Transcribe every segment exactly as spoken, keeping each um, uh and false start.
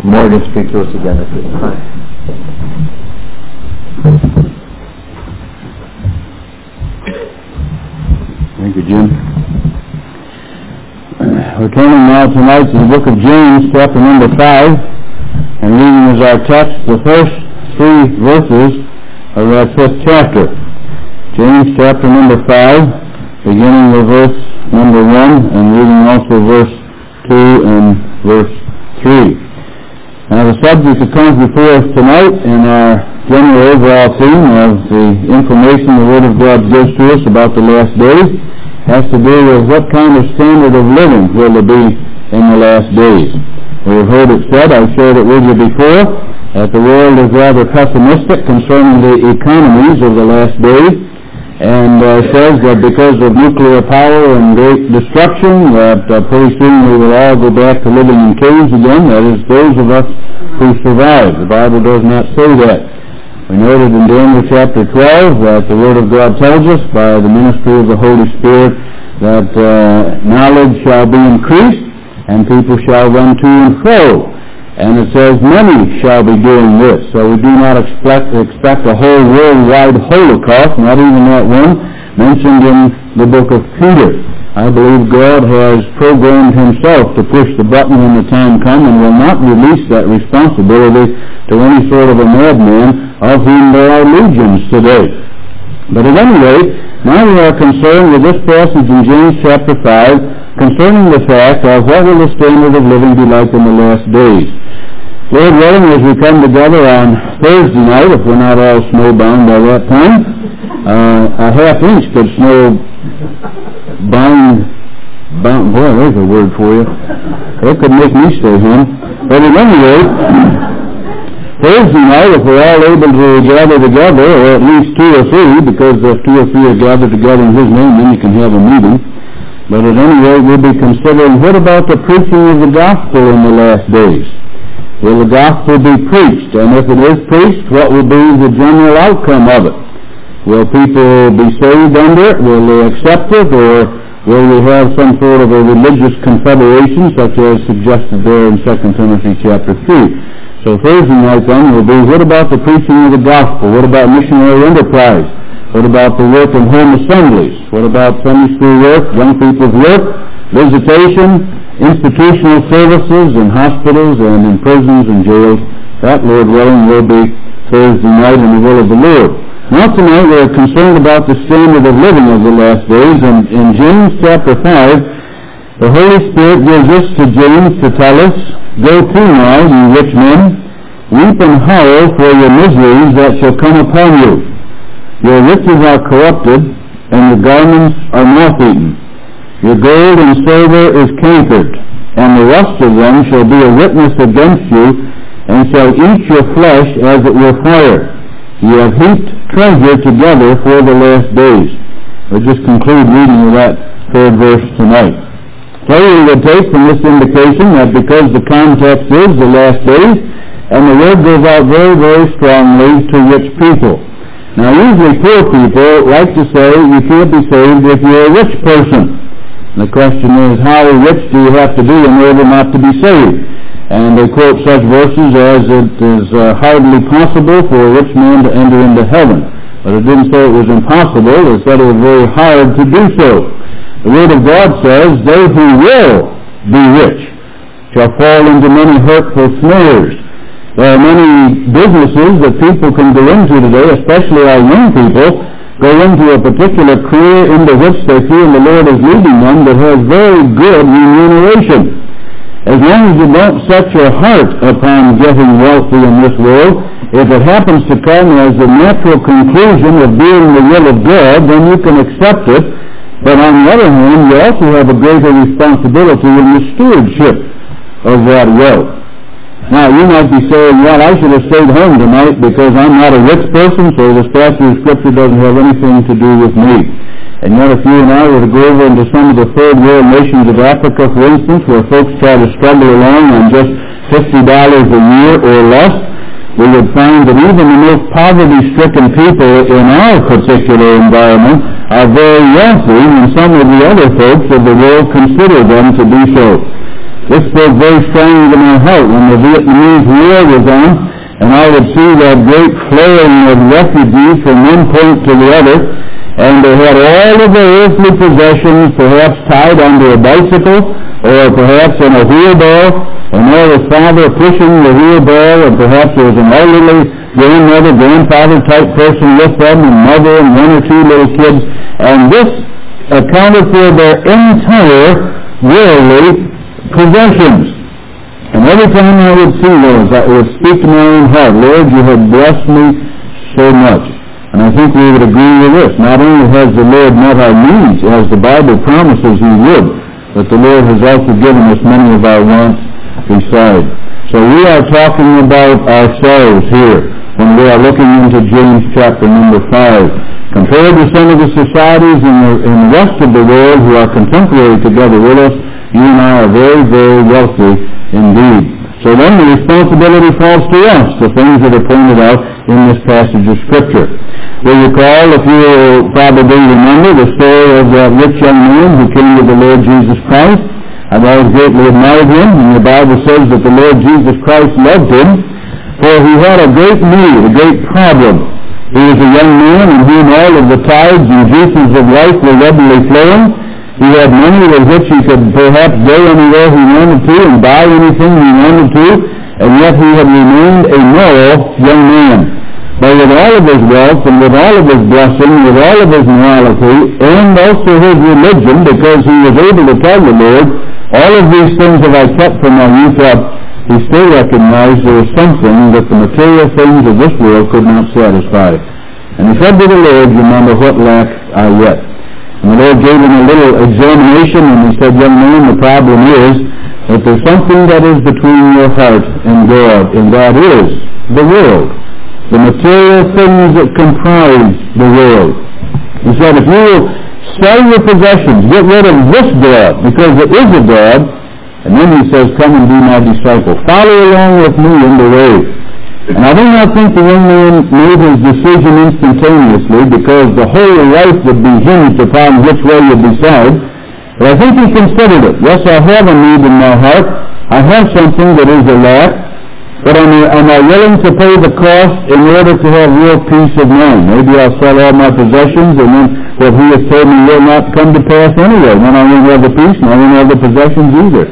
Morgan speak to us again at this time. Thank you, Jim. We're turning now tonight to the book of James, chapter number five, and reading as our text the first three verses of that fifth chapter. James chapter number five, beginning with verse number one, and reading also verse two and verse three. Now the subject that comes before us tonight in our general overall theme of the information the Word of God gives to us about the last days has to do with what kind of standard of living will there be in the last days. We have heard it said, I've shared it with you before, that the world is rather pessimistic concerning the economies of the last days, and uh, says that because of nuclear power and great destruction, that uh, pretty soon we will all go back to living in caves again. That is, those of us who survive. The Bible does not say that. We noted in Daniel chapter twelve that the Word of God tells us by the ministry of the Holy Spirit that uh, knowledge shall be increased and people shall run to and fro. And it says many shall be doing this. So we do not expect, expect a whole worldwide holocaust, not even that one mentioned in the book of Peter. I believe God has programmed himself to push the button when the time comes and will not release that responsibility to any sort of a madman of whom there are legions today. But at any rate, now we are concerned with this passage in James chapter five concerning the fact of what will the standard of living be like in the last days. Lord willing, as we come together on Thursday night, if we're not all snowbound by that time, uh, a half inch could snow bound, bound, boy, there's a word for you. That could make me stay home. But at any rate, Thursday night, if we're all able to gather together, or at least two or three, because if two or three are gathered together in His name, then you can have a meeting. But at any rate, we'll be considering what about the preaching of the gospel in the last days? Will the gospel be preached? And if it is preached, what will be the general outcome of it? Will people be saved under it? Will they accept it? Or will we have some sort of a religious confederation, such as suggested there in Second Timothy chapter three? So Thursday night then will be, what about the preaching of the gospel? What about missionary enterprise? What about the work in home assemblies? What about Sunday school work, young people's work, visitation, institutional services in hospitals and in prisons and jails? That, Lord willing, will be Thursday night in the will of the Lord. Now tonight we are concerned about the standard of living of the last days, and in James chapter five, the Holy Spirit gives this to James to tell us, Go to now, ye rich men, weep and howl for your miseries that shall come upon you. Your riches are corrupted, and your garments are moth-eaten. Your gold and silver is cankered, and the rust of them shall be a witness against you, and shall eat your flesh as it were fire. Ye have heaped treasure together for the last days. We'll just conclude reading with that third verse tonight. So we will take from this indication that because the context is the last days, and the word goes out very, very strongly to rich people. Now usually poor people like to say you can't be saved if you're a rich person. And the question is, how rich do you have to be in order not to be saved? And they quote such verses as it is uh, hardly possible for a rich man to enter into heaven. But it didn't say it was impossible, it said it was very hard to do so. The Word of God says, they who will be rich shall fall into many hurtful snares. There are many businesses that people can go into today, especially our young people, go into a particular career into which they feel the Lord is leading them that has very good remuneration. As long as you don't set your heart upon getting wealthy in this world, if it happens to come as a natural conclusion of doing the will of God, then you can accept it. But on the other hand, you also have a greater responsibility in the stewardship of that wealth. Now, you might be saying, well, I should have stayed home tonight because I'm not a rich person, so this passage of Scripture doesn't have anything to do with me. And yet if you and I were to go over into some of the third world nations of Africa, for instance, where folks try to struggle along on just fifty dollars a year or less, we would find that even the most poverty-stricken people in our particular environment are very wealthy, and some of the other folks of the world consider them to be so. This spoke very strongly to my heart when the Vietnamese War was on, and I would see that great flowing of refugees from one point to the other, and they had all of their earthly possessions perhaps tied onto a bicycle, or perhaps in a wheelbarrow, and there was father pushing the wheelbarrow, and perhaps there was an elderly grandmother, grandfather type person with them, and mother and one or two little kids, and this accounted for their entire worldly possessions. And every time I would see those, I would speak to my own heart, Lord, you have blessed me so much. And I think we would agree with this. Not only has the Lord met our needs, as the Bible promises he would, but the Lord has also given us many of our wants beside. So we are talking about ourselves here when we are looking into James chapter number five. Compared to some of the societies in the, in the rest of the world who are contemporary together with us, you and I are very, very wealthy indeed. So then the responsibility falls to us, the things that are pointed out in this passage of Scripture. We recall, if you will probably remember, the story of that rich young man who came to the Lord Jesus Christ. I've always greatly admired him, and the Bible says that the Lord Jesus Christ loved him, for he had a great need, a great problem. He was a young man in whom all of the tides and juices of life were readily flowing. He had money with which he could perhaps go anywhere he wanted to and buy anything he wanted to, and yet he had remained a moral young man. But with all of his wealth and with all of his blessing, with all of his morality, and also his religion, because he was able to tell the Lord, all of these things have I kept from my youth up, he still recognized there was something that the material things of this world could not satisfy. And he said to the Lord, remember, what lack I yet? And the Lord gave him a little examination, and he said, young man, the problem is that there's something that is between your heart and God, and that is the world, the material things that comprise the world. He said, if you will sell your possessions, get rid of this God, because it is a God, and then he says, come and be my disciple. Follow along with me in the way. And I do not think the young man made his decision instantaneously, because the whole life would be hinged upon which way you decide. But I think he considered it. Yes, I have a need in my heart. I have something that is a lack. But am I, am I willing to pay the cost in order to have real peace of mind? Maybe I'll sell all my possessions, and then what he has told me will not come to pass anyway. Then I won't have the peace, and I won't have the possessions either.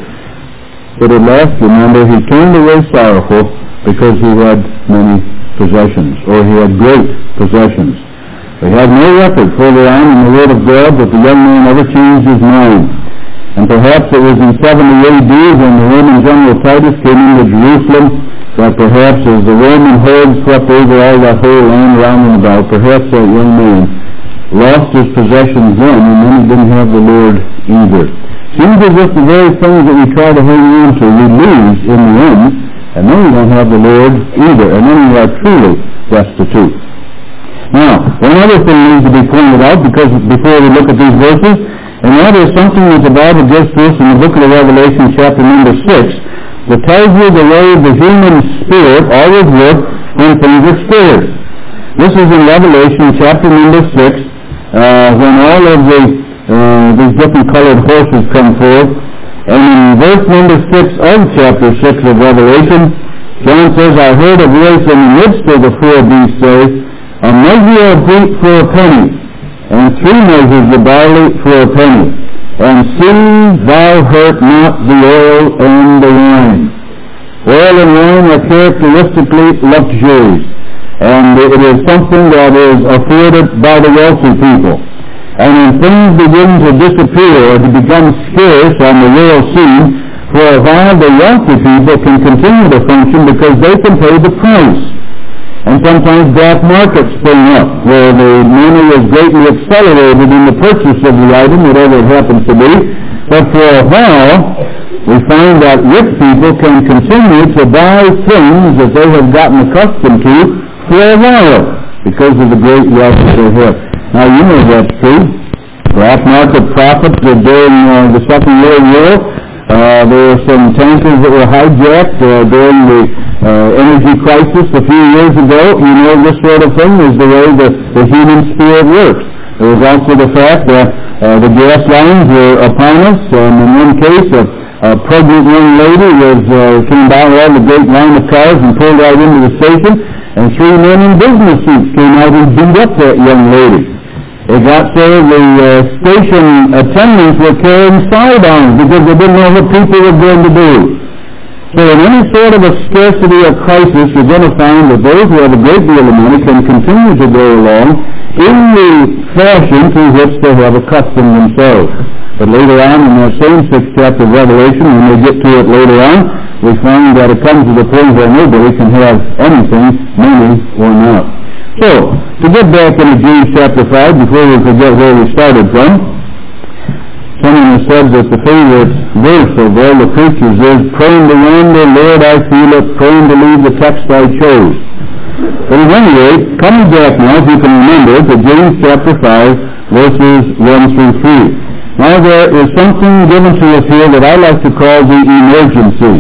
But at last, remember, he turned away sorrowful because he had many possessions, or he had great possessions. We have no record further on in the Word of God that the young man ever changed his mind. And perhaps it was in seventy A D when the Roman general Titus came into Jerusalem, that perhaps as the Roman horde swept over all that whole land round and about, perhaps that young man lost his possessions then, and then he didn't have the Lord either. Seems as if the very things that we try to hang on to we lose in the end, and then we don't have the Lord either, and then we are truly destitute. Now, one other thing needs to be pointed out, because before we look at these verses, and that is something that the Bible gives to us in the book of Revelation, chapter number six, that tells you the way the human spirit always works when things are scared. This is in Revelation, chapter number six, uh, when all of the uh, these different colored horses come forth. And in verse number six of chapter six of Revelation, John says, I heard a voice in the midst of the four beasts say, a measure of wheat for a penny, and three measures of barley for a penny. And see thou hurt not the oil and the wine. Oil and wine are characteristically luxuries, and it is something that is afforded by the wealthy people. And when things begin to disappear or to become scarce on the world scene, for a while the wealthy people can continue to function because they can pay the price. And sometimes black markets spring up, where the money is greatly accelerated in the purchase of the item, whatever it happens to be. But for a while, we find that rich people can continue to buy things that they have gotten accustomed to for a while, because of the great wealth that they have. Now, you know that's true. Black market profits during uh, the Second World War. Uh, there were some tankers that were hijacked uh, during the uh, energy crisis a few years ago. You know, this sort of thing is the way the, the human spirit works. There was also the fact that uh, the gas lines were upon us, and in one case, a, a pregnant young lady was uh, came by all the great line of cars and pulled right into the station, and three men in business suits came out and beat up that young lady. It got so the uh, station attendants were carrying sidearms because they didn't know what people were going to do. So in any sort of a scarcity or crisis, you're going to find that those who have a great deal of money can continue to go along in the fashion to which they have accustomed themselves. But later on in that same sixth chapter of Revelation, when we get to it later on, we find that it comes to the point where nobody can have anything, money or not. So, to get back into James chapter five, before we forget where we started from, someone has said that the favorite verse of all the preachers is, praying to yonder, Lord, I feel it, praying to leave the text I chose. But at any rate, coming back now, if you can remember, to James chapter five, verses one through three. Now there is something given to us here that I like to call the emergency.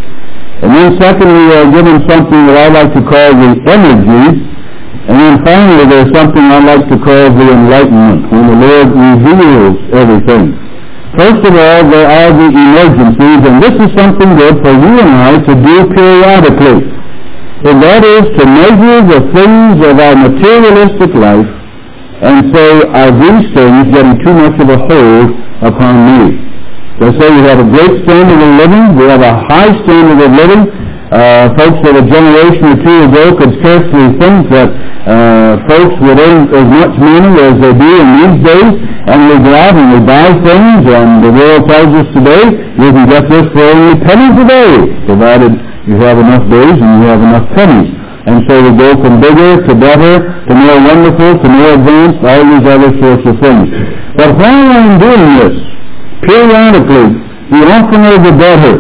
And then secondly, we are given something that I like to call the energy. And then finally, there's something I like to call the enlightenment, when the Lord reveals everything. First of all, there are the emergencies, and this is something good for you and I to do periodically. And that is to measure the things of our materialistic life and say, are these things getting too much of a hold upon me? They say we have a great standard of living, we have a high standard of living. Uh, folks of a generation or two ago could scarcely think that uh, folks would earn as much money as they do in these days, and we go out and we buy things, and the world tells us today, you can get this for only pennies a day, provided you have enough days and you have enough pennies. And so we go from bigger to better, to more wonderful, to more advanced, all these other sorts of things. But while I'm doing this, periodically, the oftener the better.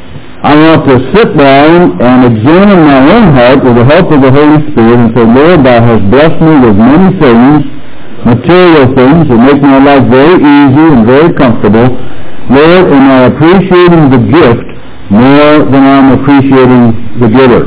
I want to sit down and examine my own heart with the help of the Holy Spirit and say, Lord, Thou hast blessed me with many things, material things that make my life very easy and very comfortable. Lord, am I appreciating the gift more than I'm appreciating the giver?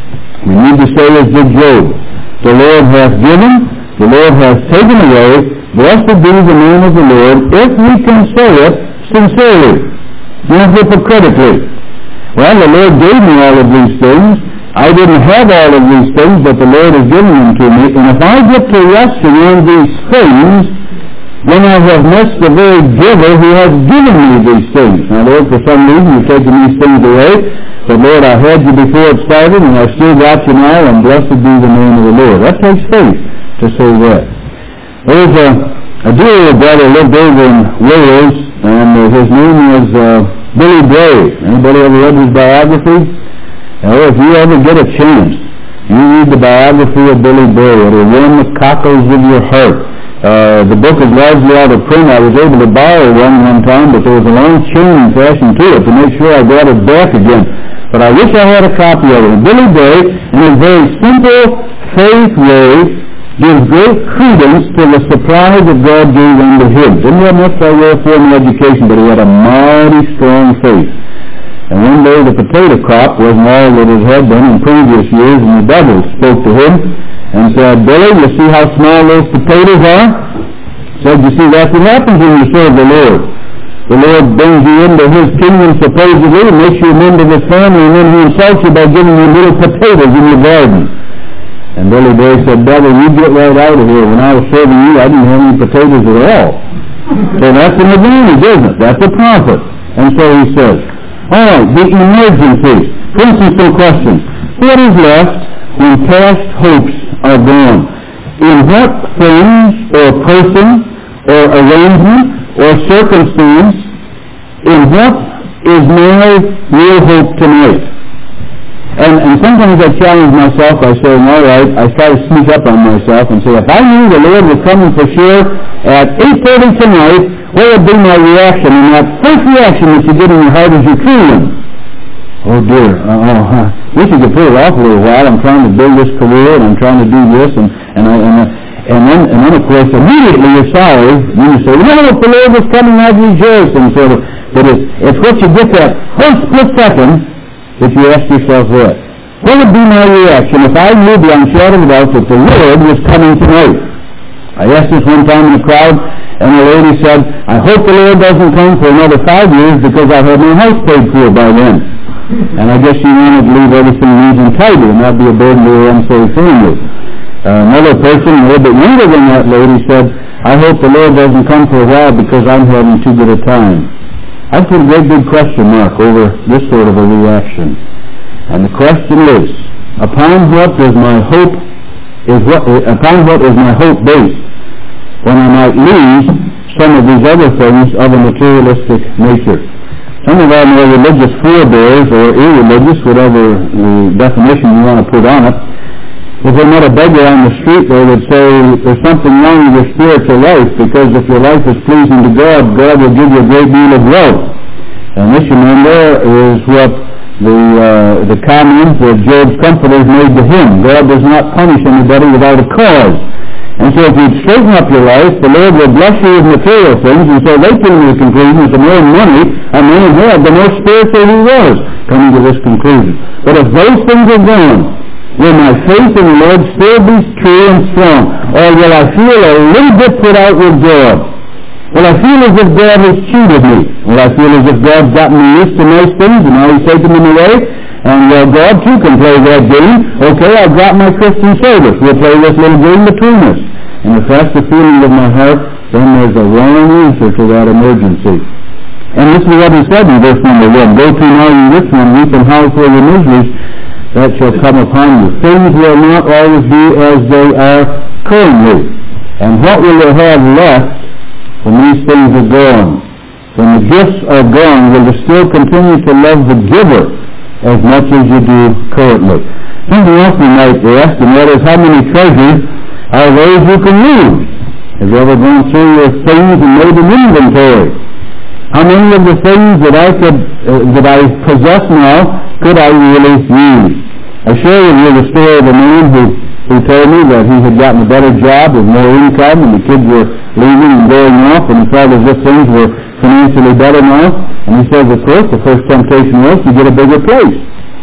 We need to say as did Job, the Lord hath given, the Lord hath taken away, blessed be the name of the Lord, if we can say it sincerely, not hypocritically. Well, the Lord gave me all of these things. I didn't have all of these things, but the Lord has given them to me. And if I get to resting on these things, then I have missed the very giver who has given me these things. Now, Lord, for some reason you've taken these things away. But, Lord, I had you before it started, and I've still got you now, and blessed be the name of the Lord. That takes faith to say that. There's a, a dear little brother lived over in Wales, and uh, his name was uh, Billy Bray. Anybody ever read his biography? Well, if you ever get a chance, you read the biography of Billy Bray. It'll warm the cockles of your heart. Uh, the book is largely out of print. I was able to borrow one one time, but there was a long chain fastened to it to make sure I got it back again. But I wish I had a copy of it. Billy Bray, in a very simple faith way, gives great credence to the supply that God gave unto him. Didn't have much by way of formal education, but he had a mighty strong faith. And one day the potato crop wasn't all that it had been in previous years, and the devil spoke to him and said, Billy, you see how small those potatoes are? Said, you see, that's what happens when you serve the Lord. The Lord brings you into his kingdom supposedly and makes you a member of his family, and then he insults you by giving you little potatoes in your garden. And Billy Bray said, brother, you get right out of here. When I was serving you, I didn't have any potatoes at all. So that's an advantage, isn't it? That's a profit. And so he says, all right, the emergencies. For instance, some questions. What is left when past hopes are gone? In what things or person or arrangement or circumstance, in what is my real hope tonight? And, and sometimes I challenge myself by saying, all right, I try to sneak up on myself and say, if I knew the Lord was coming for sure at eight thirty tonight, what would be my reaction? And that first reaction that you get in your heart is you're feeling. Oh dear, uh, oh, huh. wish you could put it off a little while. I'm trying to build this career, and I'm trying to do this, and and I, and, uh, and then and then of course immediately you're sorry. Then you say, well, if the Lord was coming, I'd rejoice, and sort of. But it's it's what you get that first split second that you ask yourself that. What would be my reaction if I knew beyond shadow of a doubt that the Lord was coming tonight? I asked this one time in a crowd, and the lady said, I hope the Lord doesn't come for another five years because I'll have my house paid for by then. And I guess she wanted to leave everything neat and tidy and not be a burden to her unsaved family. Uh, another person, a little bit younger than that lady, said, I hope the Lord doesn't come for a while because I'm having too good a time. I put a great big question mark over this sort of a reaction. And the question is, upon what does my hope is what upon what is my hope based when I might lose some of these other things of a materialistic nature? Some of our more religious forebears, or irreligious, whatever the definition you want to put on it, if they met a beggar on the street, they would say, there's something wrong with your spiritual life, because if your life is pleasing to God, God will give you a great deal of wealth. And this, you remember, is what the uh, the comment that Job's comforters made to him. God does not punish anybody without a cause. And so if you straighten up your life, the Lord will bless you with material things, and so they came to the conclusion that the more money a man had, the more spiritual he was, coming to this conclusion. But if those things are gone, will my faith in the Lord still be true and strong? Or will I feel a little bit put out with God? Will I feel as if God has cheated me? Will I feel as if God's gotten me used to nice things and now He's taken them away? And uh, God too can play that game. Okay, I've got my Christian service. We'll play this little game between us. And if that's the feeling of my heart, then there's a wrong answer to that emergency. And this is what He said in verse number one. Go to now, you rich one, weep and howl for your miseries that shall come upon you. Things will not always be as they are currently. And what will they have left when these things are gone? When the gifts are gone, will you still continue to love the giver as much as you do currently? Something else we might ask, and that is, how many treasures are those you can lose? Have you ever gone through your things and made an inventory? How many of the things that I could, uh, that I possess now, could I really use? I share with you the story of a man who, who told me that he had gotten a better job with more income, and the kids were leaving and going off, and he felt as if things were financially better now. And he said, of course, the first temptation was to get a bigger place.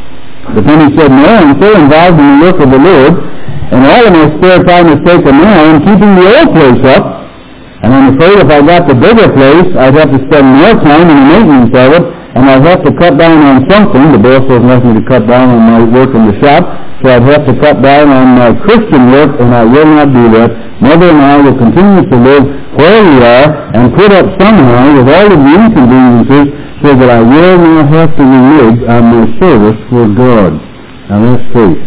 But then he said, no, I'm so involved in the work of the Lord, and all of my spare time is taken now in keeping the old place up. And I'm afraid if I got the bigger place, I'd have to spend more time in the maintenance of it, and I'd have to cut down on something. The boss doesn't want me to cut down on my work in the shop, so I'd have to cut down on my Christian work, and I will not do that. Mother and I will continue to live where we are and put up somehow with all of the inconveniences so that I will not have to renege on my service for God. Now that's faith.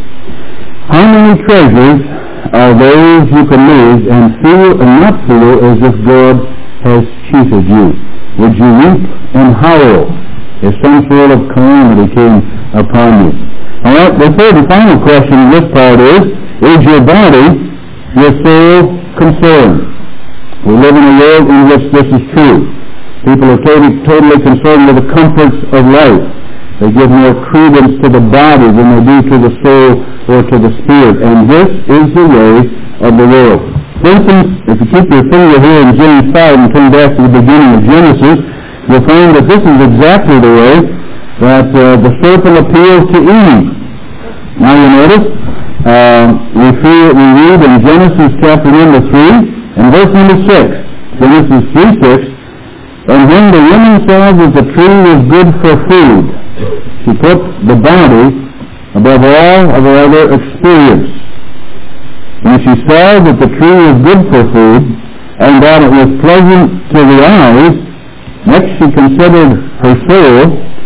How many treasures are those you can lose and feel and not feel as if God has cheated you? Would you weep and howl if some sort of calamity came upon you? All right, the third and final question in this part is, is your body your sole concern? We live in a world in which this is true. People are totally, totally concerned with the comforts of life. They give more credence to the body than they do to the soul or to the spirit. And this is the way of the world. For instance, if you keep your finger here in James five and turn back to the beginning of Genesis, you'll find that this is exactly the way that uh, the serpent appealed to Eve. Now you notice, uh, we, feel, we read in Genesis chapter number three and verse number six. Genesis three six. And when the woman saw that the tree was good for food, she put the body above all of her other experience. When she saw that the tree was good for food, and that it was pleasant to the eyes, next she considered her soul,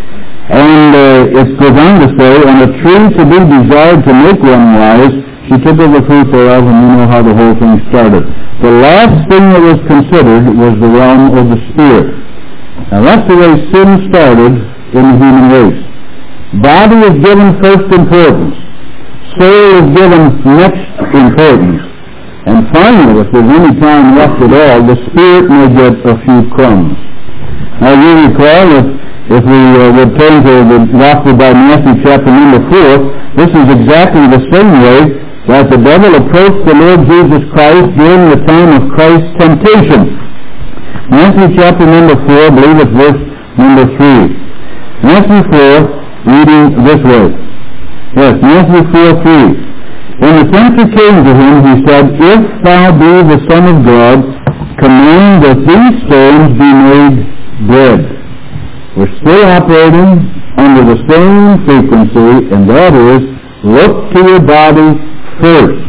and uh, it goes on to say, and a tree to be desired to make one wise, she took of the fruit thereof, and you know how the whole thing started. The last thing that was considered was the realm of the spirit. Now that's the way sin started in the human race. Body is given first importance. Soul is given next importance. And finally, if there's any time left at all, the spirit may get a few crumbs. Now you recall that if we uh, would turn to the Gospel by Matthew chapter number four, this is exactly the same way that the devil approached the Lord Jesus Christ during the time of Christ's temptation. Matthew chapter number four, I believe it's verse number three. Matthew four, reading this way. Yes, Matthew four three. When the tempter came to him, he said, If thou be the Son of God, command that these stones be made bread. We're still operating under the same frequency, and that is, look to your body first.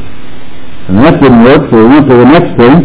And that didn't work, so we went to the next thing.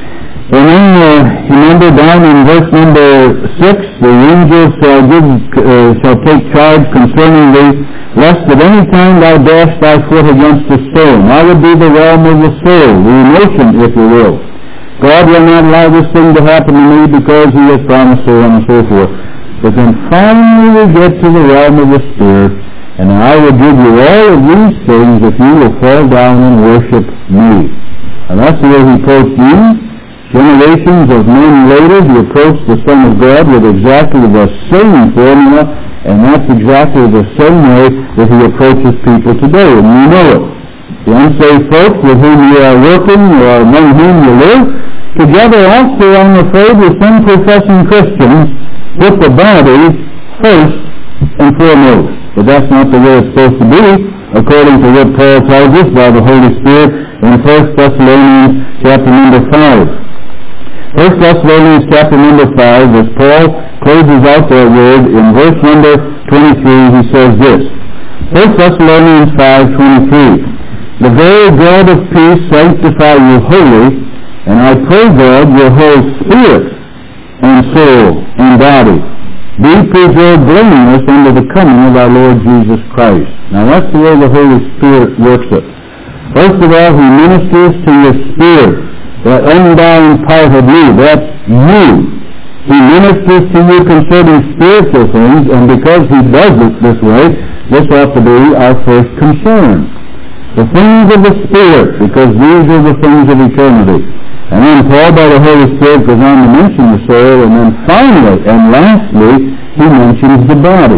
And then, uh, remember down in verse number six, the angels shall, give, uh, shall take charge concerning thee, lest at any time thou dash thy foot against a stone. That would be the realm of the soul, the emotion, if you will. God will not allow this thing to happen to me because he has promised, so on and so forth. But then finally we get to the realm of the Spirit, and I will give you all of these things if you will fall down and worship me. And that's the way he approached you. Generations of men later, he approached the Son of God with exactly the same formula, and that's exactly the same way that he approaches people today, and you know it. The unsaved folks with whom you are working or among whom you live, together also, I'm afraid, with some professing Christians, put the body first and foremost. But that's not the way it's supposed to be, according to what Paul tells us by the Holy Spirit in First Thessalonians chapter number five. First Thessalonians chapter number five, as Paul closes out that word, in verse number twenty-three, he says this. First Thessalonians five twenty-three. The very God of peace sanctify you wholly, and I pray God your whole spirit and soul and body be preserved blameless unto the coming of our Lord Jesus Christ. Now that's the way the Holy Spirit works it. First of all, he ministers to your spirit, that unbound part of you, that's you. He ministers to you concerning spiritual things, and because he does it this way, this ought to be our first concern. The things of the Spirit, because these are the things of eternity. And then Paul, by the Holy Spirit, goes on to mention the soul, and then finally, and lastly, he mentions the body.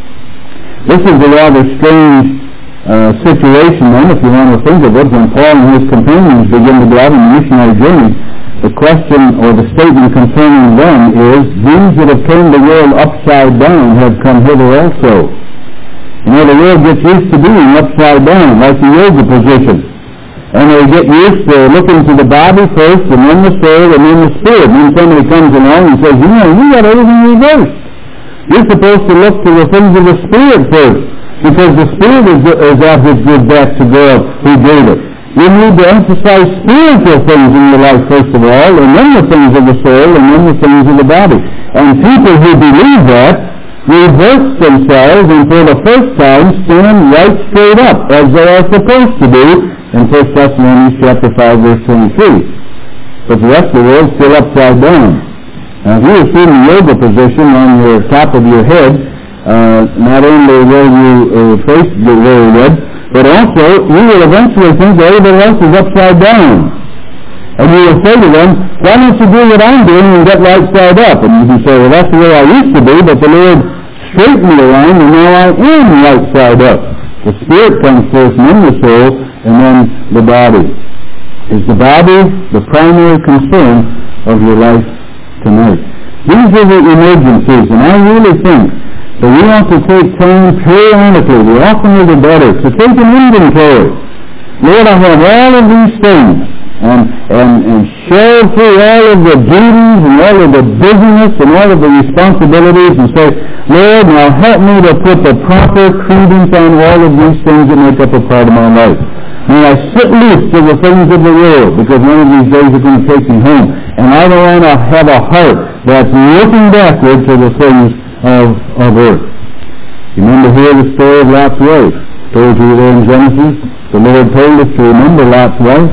This is a rather strange uh, situation, then, if you want to think of it, when Paul and his companions begin to go out on the missionary journey. The question, or the statement concerning them is, these that have turned the world upside down have come hither also. You know, the world gets used to being upside down, like the yoga position. And they get used to looking to the body first, and then the soul, and then the spirit. And then somebody comes along and says, you know, you got everything reversed. You're supposed to look to the things of the Spirit first, because the Spirit is, is that which gives back to God who gave it. You need to emphasize spiritual things in your life first of all, and then the things of the soul, and then the things of the body. And people who believe that reverse themselves and for the first time stand right straight up, as they are supposed to do in First Thessalonians chapter five, verse twenty-three. But the rest of the world is still upside down. Now, if you assume the yoga position on your top of your head, uh, not only will you uh, face get very red, but also you will eventually think that everybody else is upside down. And you will say to them, why don't you do what I'm doing and get right side up? And you can say, well, that's the way I used to be, but the Lord straightened me around, and now I am right side up. The Spirit comes first, and then the soul, and then the body. Is the body the primary concern of your life tonight? These are the emergencies, and I really think that we have to take time periodically, the oftener the better, to take an inventory. Lord, I have all of these things, and, and, and share through all of the duties and all of the busyness and all of the responsibilities, and say, Lord, now help me to put the proper credence on all of these things that make up a part of my life. May I sit loose to the things of the world, because one of these days are going to take me home. And I don't want to have a heart that's looking backward to the things of, of earth. You remember here the story of Lot's wife. Told you there in Genesis, the Lord told us to remember Lot's wife.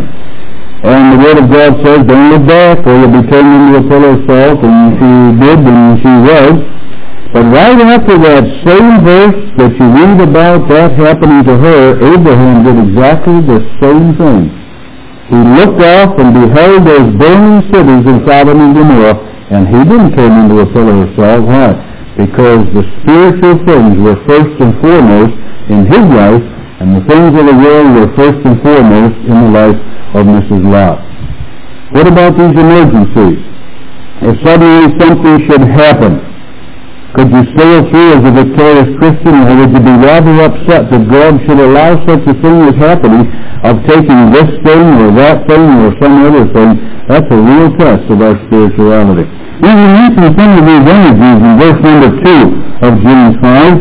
And the Word of God says, don't look back, or you'll be turned into a pillar of salt, and she did, and she was. But right after that same verse that you read about that happening to her, Abraham did exactly the same thing. He looked off and beheld those burning cities in Sodom and Gomorrah, and he didn't turn into a pillar of salt. Why? Because the spiritual things were first and foremost in his life, and the things of the world were first and foremost in the life of Missus Lot. What about these emergencies? If suddenly something should happen, Could you sail through as a victorious Christian, or would you be rather upset that God should allow such a thing as happening, of taking this thing or that thing or some other thing? That's a real test of our spirituality. We mention some of these energies in verse number two of James five.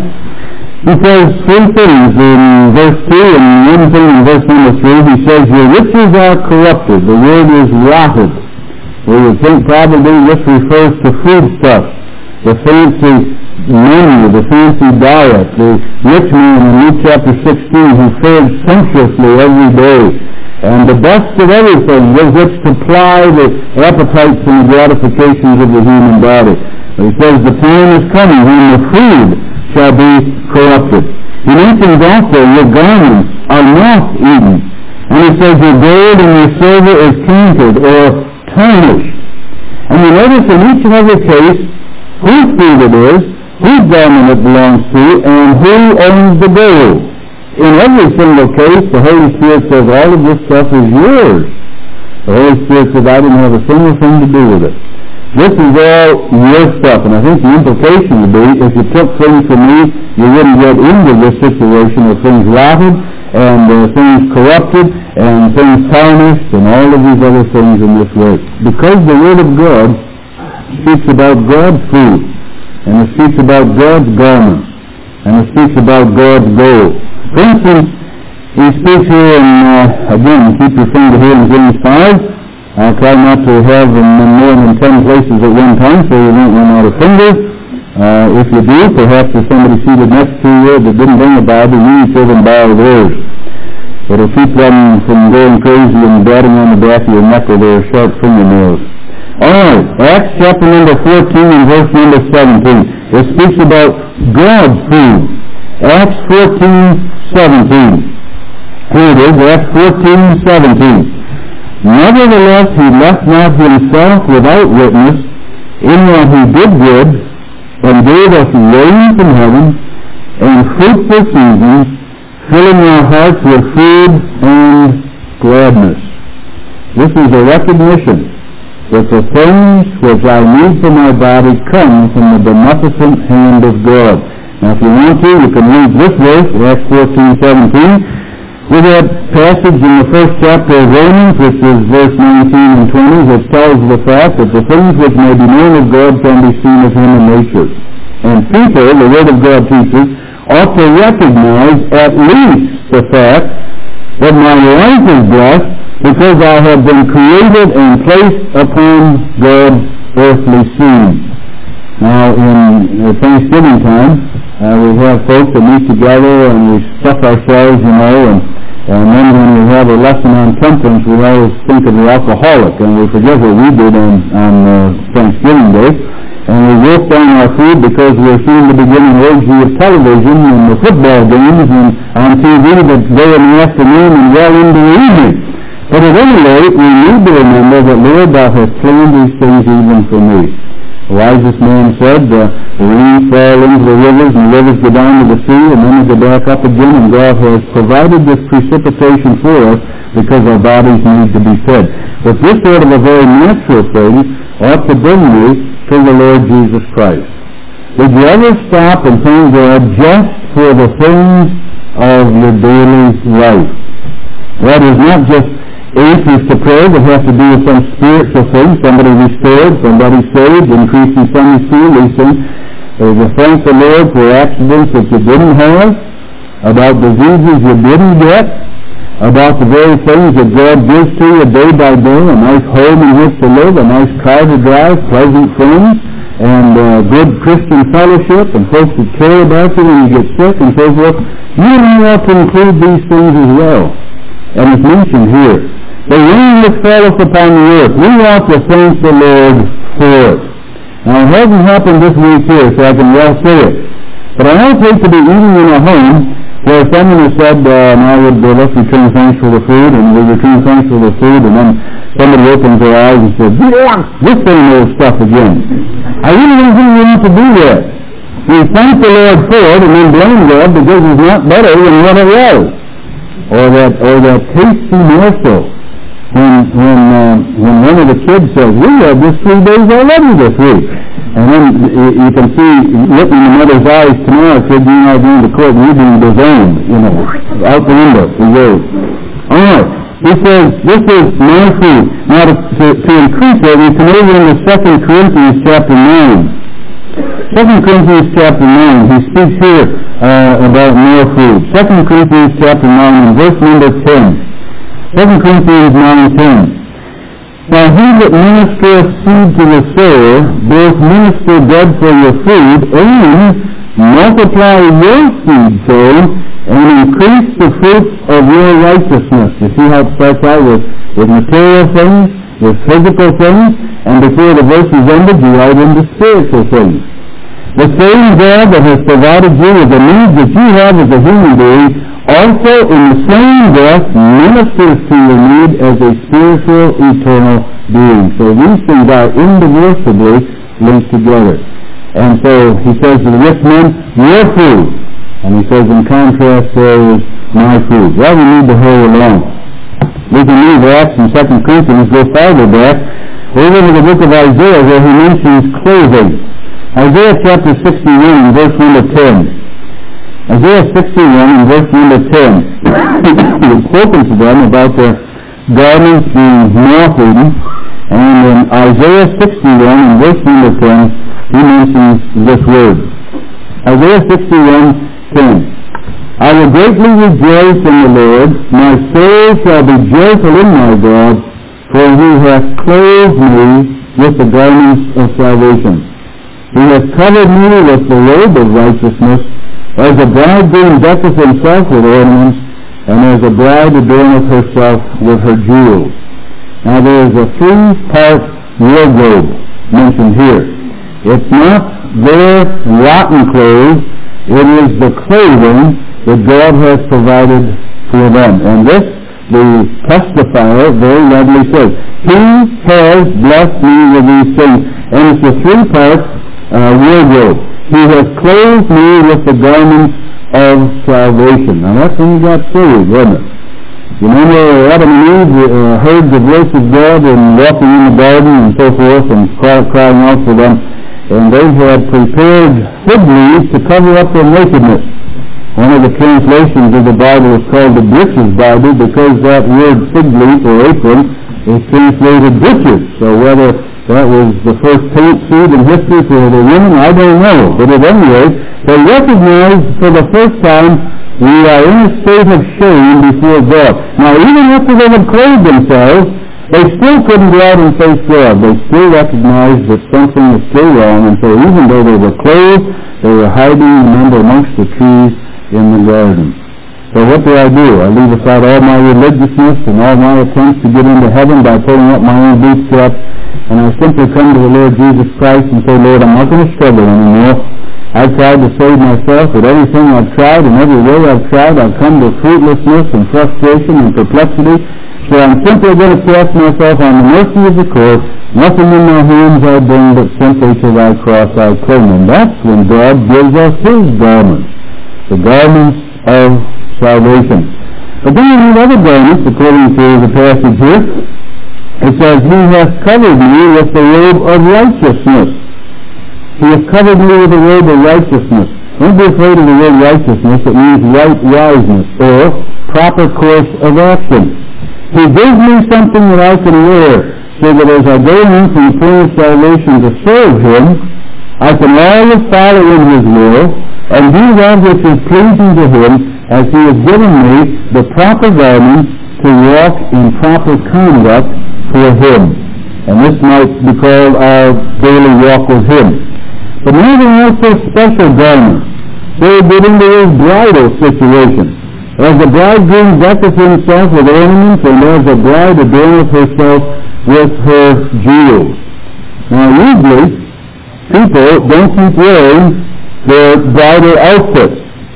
He says three things in verse two and one thing in verse number three. He says, your riches are corrupted. The word is rotted. We would think probably this refers to foodstuffs, the fancy menu, the fancy diet, the rich man in Luke chapter sixteen who fared sumptuously every day, and the best of everything with which to ply the appetites and the gratifications of the human body. But he says the time is coming when the food shall be corrupted. He mentions also your garments are moth-eaten, and he says your gold and your silver is tainted or tarnished. And you notice in each and every case whose food it is, whose garment it belongs to, and who owns the gold. In every single case, the Holy Spirit says all of this stuff is yours. The Holy Spirit says, I didn't have a single thing to do with it. This is all your stuff. And I think the implication would be, if you took things from me, you wouldn't get into this situation of things rotted, and uh, things corrupted, and things tarnished, and all of these other things in this way. Because the Word of God speaks about God's food, and it speaks about God's garments, and it speaks about God's gold. For instance, he speaks here in, uh, again, keep your finger here in James five. I'll try not to have them in more than ten places at one time so you won't run out of fingers. Uh, if you do, perhaps there's somebody seated next to you that didn't bring a Bible, you need to them borrow theirs. It'll keep them from going crazy and batting on the back of your neck with their sharp fingernails. Alright, Acts chapter number fourteen and verse number seventeen. It speaks about God's food. Acts fourteen seventeen. Here it is, Acts fourteen seventeen. Nevertheless, he left not himself without witness, in that he did good, and gave us rain from heaven, and fruitful seasons, filling our hearts with food and gladness. This is a recognition that the things which I need for my body come from the beneficent hand of God. Now, if you want to, you can read this verse, Acts fourteen seventeen. With that passage in the first chapter of Romans, which is verse nineteen and twenty, which tells the fact that the things which may be known of God can be seen of human nature. And people, the Word of God teaches, ought to recognize at least the fact that my life is blessed because I have been created and placed upon God's earthly scene. Now, in Thanksgiving time, uh, we have folks that meet together and we stuff ourselves, you know, and, and then when we have a lesson on temperance, we always think of the alcoholic, and we forget what we did on, on uh, Thanksgiving Day. And we wolf down our food because we're seeing the beginning orgy of television and the football games and on T V that go in the afternoon and well into the evening. But at any rate, we need to remember that Lord, thou hast planned these things even for me. The wisest man said, uh, the rain fall into the rivers and the rivers go down to the sea and then they go back up again, and God has provided this precipitation for us because our bodies need to be fed. But this sort of a very natural thing ought to bring me to the Lord Jesus Christ. Did you ever stop and thank God just for the things of your daily life? That is not just answers to prayer that have to do with some spiritual thing, somebody restored, somebody saved, increasing Sunday school, these things. There's a thank the Lord for accidents that you didn't have, about diseases you didn't get, about the very things that God gives to you day by day, a nice home in which to live, a nice car to drive, pleasant friends, and uh, good Christian fellowship, and folks that care about you when you get sick, and so forth. You ought to include these things as well. And it's mentioned here. The rain that falleth upon the earth, we ought to thank the Lord for it. Now, it hasn't happened this week here, so I can well say it. But I don't hate to be eating in a home where someone has said, uh, now would, uh, let's return thanks for the food, and we return thanks for the food, and then somebody opens their eyes and says, yeah, this same old stuff again. I really don't think we need to do that. We thank the Lord for it, and then blame God because it's not better than what it was. Or that, or that tasty morsel. When, when, uh, when one of the kids says, we had this three days already this week. And then you can see, looking in the mother's eyes tomorrow, kid, you're not going to court, you're being disowned, you know, out the window, he goes. All right, he says, this is my food. Now, to, to, to increase it, we can over into Second Corinthians chapter nine. Second Corinthians chapter nine, he speaks here uh, about more food. Second Corinthians chapter nine, and verse number ten. Second Corinthians nine ten. Now he that ministereth seed to the sower, both minister bread for your food, and multiply your seed sowing, and increase the fruits of your righteousness. You see how it starts out with, with material things, with physical things, and before the verse is ended, you write into spiritual things. The same God that has provided you with the needs that you have as a human being, also in the same breath ministers to your need as a spiritual, eternal being. So these things are indivisibly linked together. And so he says to the rich man, your food. And he says in contrast there is my food. Well, we need to hurry along. We can leave Acts in Second Corinthians, go farther back. Over to the book of Isaiah where he mentions clothing. Isaiah chapter sixty-one, verse number ten. Isaiah sixty-one and verse number ten. He had spoken to them about their garments being moth-eaten, and in Isaiah sixty-one and verse number ten, he mentions this word. Isaiah sixty-one ten. I will greatly rejoice in the Lord, my soul shall be joyful in my God, for he hath clothed me with the garments of salvation. He hath covered me with the robe of righteousness, as a bridegroom decketh himself with ornaments, and as a bride adorneth herself with her jewels. Now there is a three-part wardrobe mentioned here. It's not their rotten clothes, it is the clothing that God has provided for them. And this, the testifier very readily says, he has blessed me with these things. And it's a three-part uh, wardrobe. He has clothed me with the garments of salvation. Now that's when you got saved, wasn't it? You remember Adam and Eve uh, heard the voice of God and walking in the garden and so forth and cry, crying out for them. And they had prepared fig leaves to cover up their nakedness. One of the translations of the Bible is called the Breeches Bible because that word fig leaf or apron is translated breeches. So whether that was the first paint suit in history for the women, I don't know. But at any rate, they recognized for the first time we are in a state of shame before God. Now, even after they had clothed themselves, they still couldn't go out and face God. They still recognized that something was still wrong, and so even though they were clothed, they were hiding, remember, amongst the trees in the garden. So what do I do? I leave aside all my religiousness and all my attempts to get into heaven by pulling up my own bootstraps, and I simply come to the Lord Jesus Christ and say, Lord, I'm not going to struggle anymore. I've tried to save myself with everything I've tried, and every way I've tried, I've come to fruitlessness and frustration and perplexity. So I'm simply going to cast myself on the mercy of the court. Nothing in my hands I bring, but simply to thy cross I cling. And that's when God gives us his garments, the garments of salvation. But then we need other garments, according to the passage here. It says, he hath covered me with the robe of righteousness. He hath covered me with the robe of righteousness. Don't be afraid of the word righteousness. It means right wiseness, or proper course of action. He gives me something that I can wear, so that as I go in from the point of salvation to serve him, I can always follow in his will, and do that which is pleasing to him, as he has given me the proper garments to walk in proper conduct for him. And this might be called our daily walk with him. But now there are also special garments. They get into his bridal situation. As the bridegroom decketh himself with ornaments, and as a bride adorneth herself with her jewels. Now usually, people don't keep wearing their bridal outfits.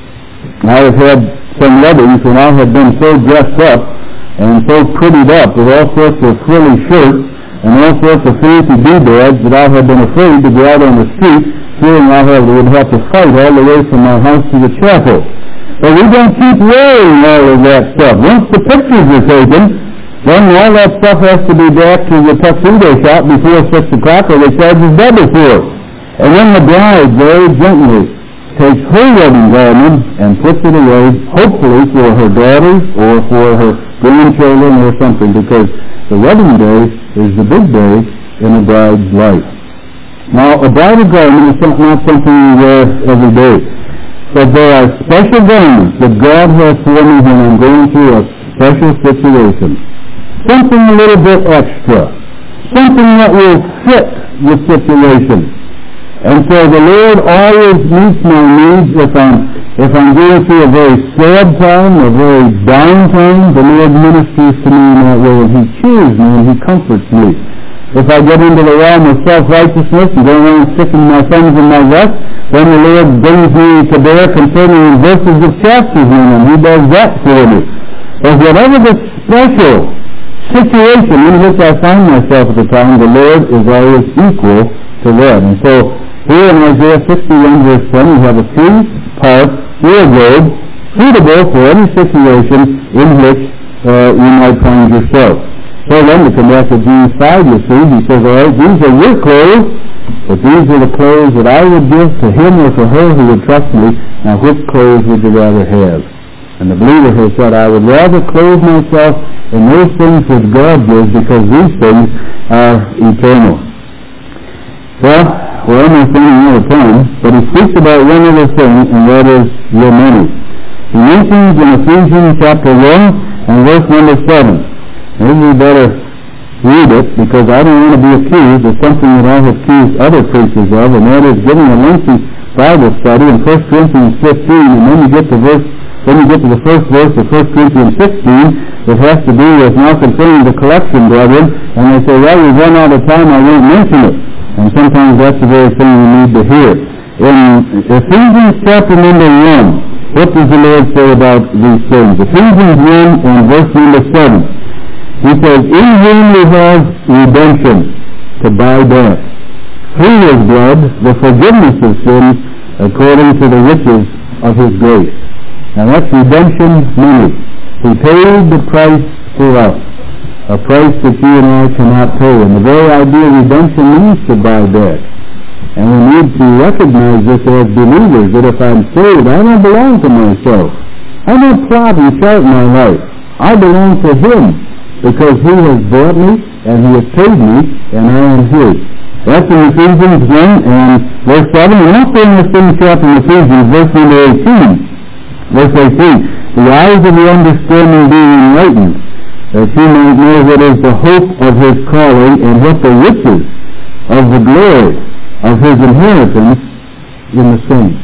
I have had some weddings when I have been so dressed up and so prettied up with all sorts of frilly shirts and all sorts of fancy doodads that I have been afraid to go out on the street, fearing I have, would have to fight all the way from my house to the chapel. But we don't keep wearing all of that stuff. Once the pictures are taken, then all that stuff has to be back to the tuxedo shop before six o'clock or they charge us double for it. And then the bride very gently takes her wedding garment and puts it away, hopefully for her daughters or for her grandchildren or something, because the wedding day is the big day in a bride's life. Now, a bridal garment is not something you wear every day, but there are special garments that God has for me when I'm going through a special situation. Something a little bit extra. Something that will fit the situation. And so the Lord always meets my needs. If I'm, if I'm going through a very sad time, a very down time, the Lord ministers to me in that way, and He cheers me and He comforts me. If I get into the realm of self-righteousness and go around sticking my thumbs in my vest, then the Lord brings me to bear concerning verses of chapters in, and He does that for me. But whatever the special situation in which I find myself at the time, the Lord is always equal to that. And so, here in Isaiah sixty-one verse ten, we have a three-part wardrobe suitable for any situation in which uh, you might find yourself. So then, to come back to James five, you see, he says, all right, these are your clothes, but these are the clothes that I would give to him or to her who would trust me. Now, which clothes would you rather have? And the believer has said, I would rather clothe myself in those things which God gives, because these things are eternal. Well, we're almost running out of time, but he speaks about one other thing, and that is your money. He mentions in Ephesians chapter one and verse number seven. Maybe we better read it, because I don't want to be accused of something that I have accused other preachers of, and that is giving a lengthy Bible study in First Corinthians fifteen, and then you get to verse, then you get to the first verse of First Corinthians sixteen, that has to do with now concerning the collection, brethren, and they say, well, we've run out of time, I won't mention it. And sometimes that's the very thing you need to hear. In Ephesians chapter number one, what does the Lord say about these things? Ephesians one and verse number seven. He says, in whom we have redemption, to buy back, through His blood, the forgiveness of sins, according to the riches of His grace. Now that's redemption money. He paid the price for us, a price that you and I cannot pay. And the very idea of redemption means to buy back. And we need to recognize this as believers, that if I'm saved, I don't belong to myself. I'm not plot and chart my life. I belong to Him, because He has bought me, and He has paid me, and I am His. That's in Ephesians one and verse seven. And also in the same chapter in Ephesians, verse number eighteen. Verse eighteen. The eyes of the understanding being enlightened, that you might know what is the hope of His calling, and what the riches of the glory of His inheritance in the saints.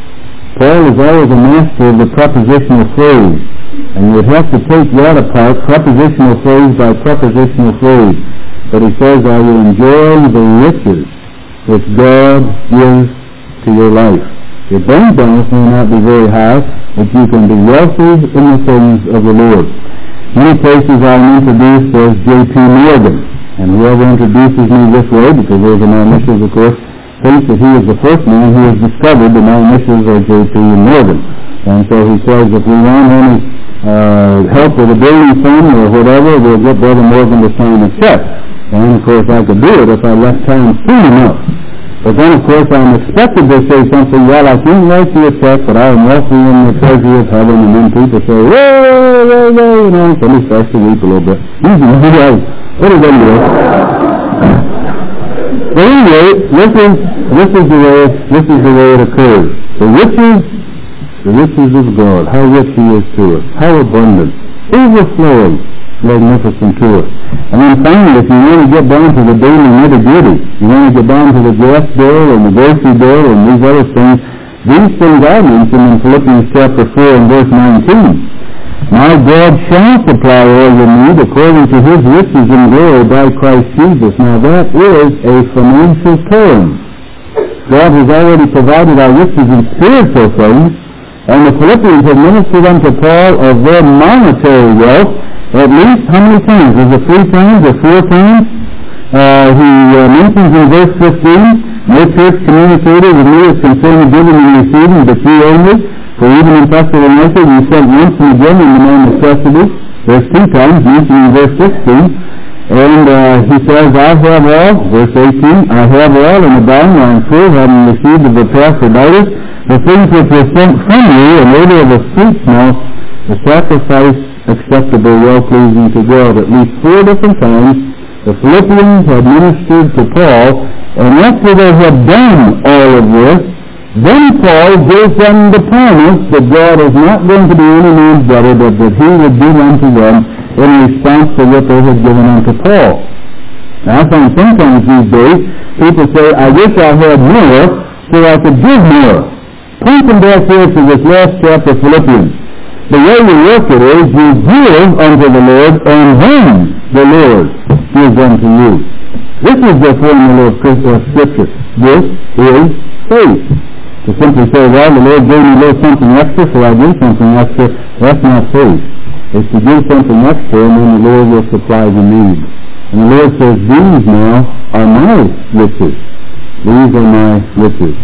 Paul is always a master of the prepositional phrase, and you would have to take that apart, prepositional phrase by prepositional phrase. But he says, I will enjoy the riches which God gives to your life. Your bank balance may not be very high, but you can be wealthy in the things of the Lord. Many places I'm introduced as J P Morgan, and whoever introduces me this way, because those are my initials, of course, thinks that he is the first man who has discovered that my initials are J P Morgan. And so he says, if we want any uh, help with a building fund or whatever, we'll get Brother Morgan to sign a check. And of course I could do it if I left town soon enough. But then of course I'm expected to say something, well, I can't write you a check, but I am wealthy in the treasury of heaven. And then people say, whoa, whoa, whoa, you know, somebody starts to weep a little bit. What is that anyway? But anyway, this is, this is the way, this is the way it occurs. The riches, the riches of God, how rich He is to us, how abundant, overflowing, magnificent to us. And then finally, if you want to get down to the daily nitty-gritty, you want to get down to the gas bill and the grocery bill and these other things, these things are mentioned in Philippians chapter four and verse nineteen. My God shall supply all your need according to His riches in glory by Christ Jesus. Now that is a financial term. God has already provided our riches in spiritual things, and the Philippians have ministered unto Paul of their monetary wealth at least how many times? Is it three times or four times? Uh, he uh, mentions in verse fifteen, no church communicated with me as concerning giving and receiving, but you only. For even in Thessalonica you sent once and again in my necessity. There's two times mentioned in verse sixteen. And uh, he says, I have all, verse eighteen, I have all and abound, I am full, having received of Epaphroditus the things which were sent from you, an odor of a sweet smell, the sacrifice acceptable, well-pleasing to God. At least four different times the Philippians had ministered to Paul, and after they had done all of this, then Paul gave them the promise that God is not going to be any man's brother, but that he would give unto them in response to what they had given unto Paul. Now, I find sometimes these days people say, I wish I had more so I could give more. Point them back here to this last chapter of Philippians. The way you work it is you give unto the Lord, and then the Lord gives unto you. This is the formula of Scripture. This is faith. To simply say, well, the Lord gave me a little something extra, so I do something extra, that's not faith. It's to do something extra, and then the Lord will supply the need. And the Lord says, these now are my riches. These are my riches.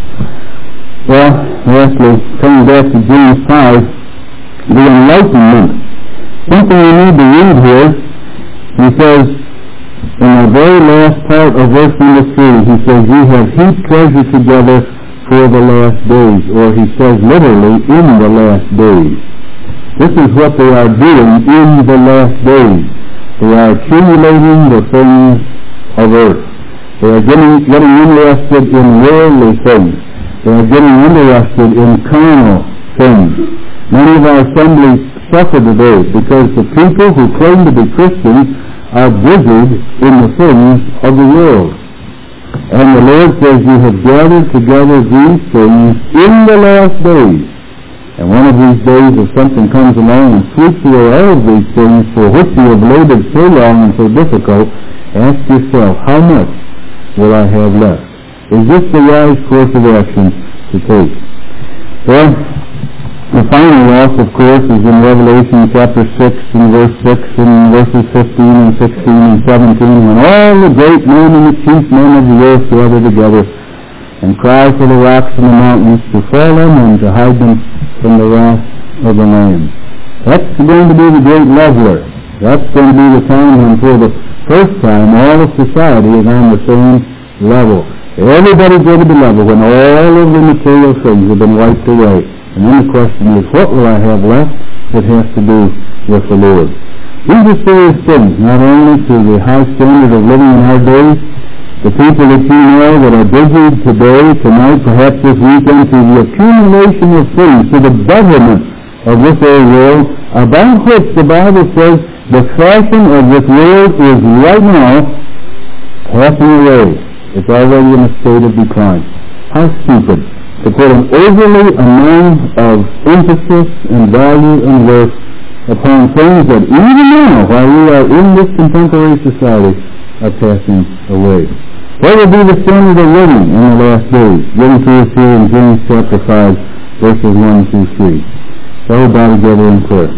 Well, lastly, coming back to James five, the enlightenment. Something we need to read here. He says, in the very last part of verse number three, he says, you have heaped treasure together for the last days. Or he says literally, in the last days. This is what they are doing in the last days. They are accumulating the things of earth. They are getting, getting interested in worldly things. They are getting interested in carnal things. Many of our assemblies suffer today because the people who claim to be Christians are busied in the things of the world. And the Lord says, you have gathered together these things in the last days. And one of these days, if something comes along and sweeps away all of these things for which you have labored so long and so difficult, ask yourself, how much will I have left? Is this the wise course of action to take? Well, the final loss, of course, is in Revelation chapter six and verse six and verses fifteen and sixteen and seventeen, when all the great men and the chief men of the earth gather together and cry for the rocks and the mountains to fall on them to hide them from the wrath of the Lamb. That's going to be the great leveler. That's going to be the time when for the first time all of society is on the same level. Everybody's going to be level when all of the material things have been wiped away. And then the question is, what will I have left that has to do with the Lord? These are serious things, not only to the high standard of living in our days. The people that you know that are busy today, tonight, perhaps this weekend, to the accumulation of things, to the betterment of this old world, about which the Bible says the fashion of this world is right now passing away. It's already in a state of decline. How stupid to put an overly amount of emphasis and value and worth upon things that even now, while we are in this contemporary society, are passing away. What will be the standard of living in the last days? Given to us here in James chapter five, verses one through three. So we bow together in prayer.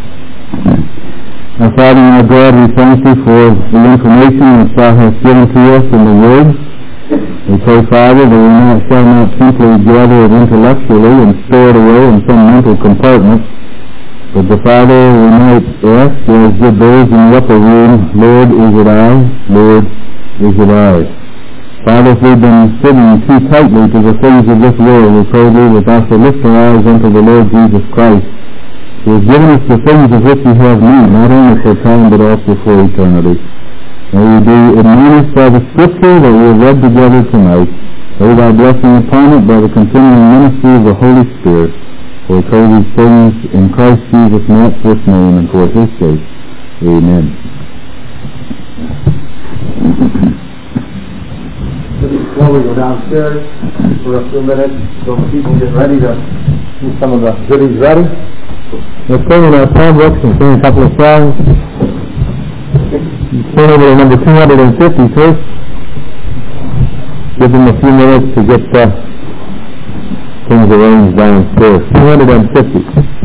Our Father and our God, we thank you for the information which thou hast given to us in the Word. We pray, Father, that we not, shall not simply gather it intellectually and store it away in some mental compartment, but the Father, we might ask, as did those in the upper room, Lord, is it I? Lord, is it I? Father, if we've been sitting too tightly to the things of this world, we pray thee that thou shalt lift our eyes unto the Lord Jesus Christ, who has given us the things of which we have need, not only for time, but also for eternity. May we be admonished by the Scripture that we have read together tonight. Lay thy blessing upon it by the continuing ministry of the Holy Spirit. For we pray these things in Christ Jesus' matchless name and for his sake. Amen. Before we go downstairs for a few minutes, so the people get ready to do some of the goodies ready. Let's go in our psalm books and sing a couple of songs. Turn over to number two hundred fifty first. Give them a few minutes to get uh, things arranged downstairs. two hundred fifty.